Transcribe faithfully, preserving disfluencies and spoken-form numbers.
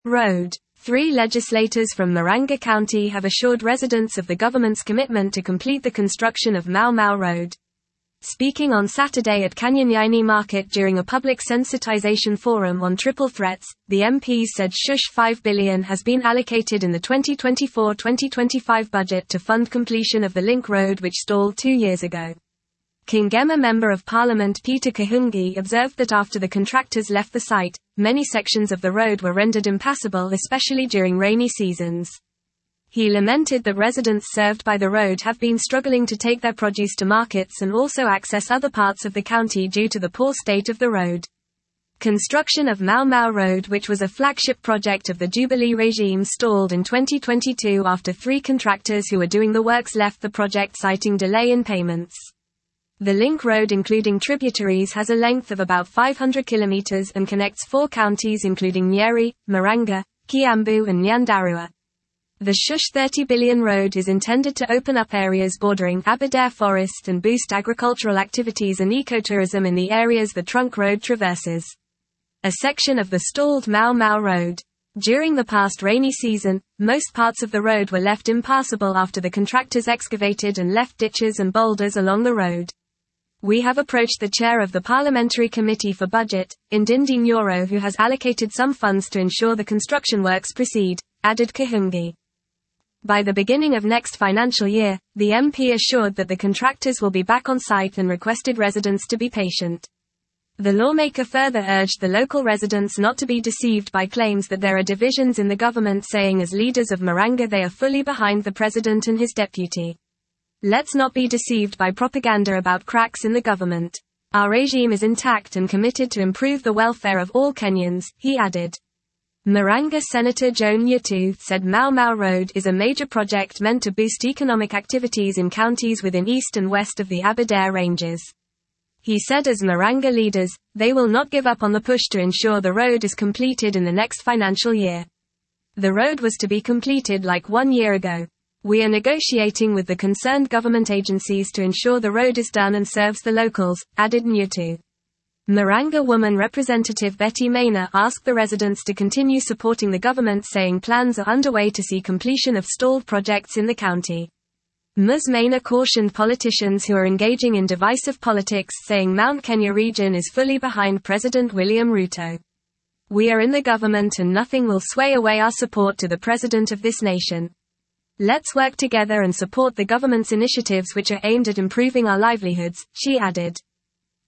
Road. Three legislators from Maranga County have assured residents of the government's commitment to complete the construction of Mau Mau Road. Speaking on Saturday at Kanyanyaini Market during a public sensitization forum on triple threats, the M Ps said shush five billion dollars has been allocated in the twenty twenty-four twenty twenty-five budget to fund completion of the link road which stalled two years ago. Kingema Member of Parliament Peter Kahungi observed that after the contractors left the site, many sections of the road were rendered impassable, especially during rainy seasons. He lamented that residents served by the road have been struggling to take their produce to markets and also access other parts of the county due to the poor state of the road. Construction of Mau Mau Road, which was a flagship project of the Jubilee regime, stalled in twenty twenty-two after three contractors who were doing the works left the project citing delay in payments. The link road, including tributaries, has a length of about five hundred kilometers and connects four counties including Nyeri, Maranga, Kiambu and Nyandarua. The Shush thirty billion road is intended to open up areas bordering Aberdare Forest and boost agricultural activities and ecotourism in the areas the trunk road traverses. A section of the stalled Mau Mau Road. During the past rainy season, most parts of the road were left impassable after the contractors excavated and left ditches and boulders along the road. We have approached the chair of the Parliamentary Committee for Budget, Indindi Nyoro, who has allocated some funds to ensure the construction works proceed, added Kahungi. By the beginning of next financial year, the M P assured that the contractors will be back on site and requested residents to be patient. The lawmaker further urged the local residents not to be deceived by claims that there are divisions in the government, saying as leaders of Maranga they are fully behind the president and his deputy. Let's not be deceived by propaganda about cracks in the government. Our regime is intact and committed to improve the welfare of all Kenyans, he added. Maranga Senator Joan Yetu said Mau Mau Road is a major project meant to boost economic activities in counties within east and west of the Aberdare Ranges. He said as Maranga leaders, they will not give up on the push to ensure the road is completed in the next financial year. The road was to be completed like one year ago. We are negotiating with the concerned government agencies to ensure the road is done and serves the locals, added Nyutu. Maranga woman representative Betty Maina asked the residents to continue supporting the government, saying plans are underway to see completion of stalled projects in the county. Ms Maina cautioned politicians who are engaging in divisive politics, saying Mount Kenya region is fully behind President William Ruto. We are in the government and nothing will sway away our support to the president of this nation. Let's work together and support the government's initiatives which are aimed at improving our livelihoods, she added.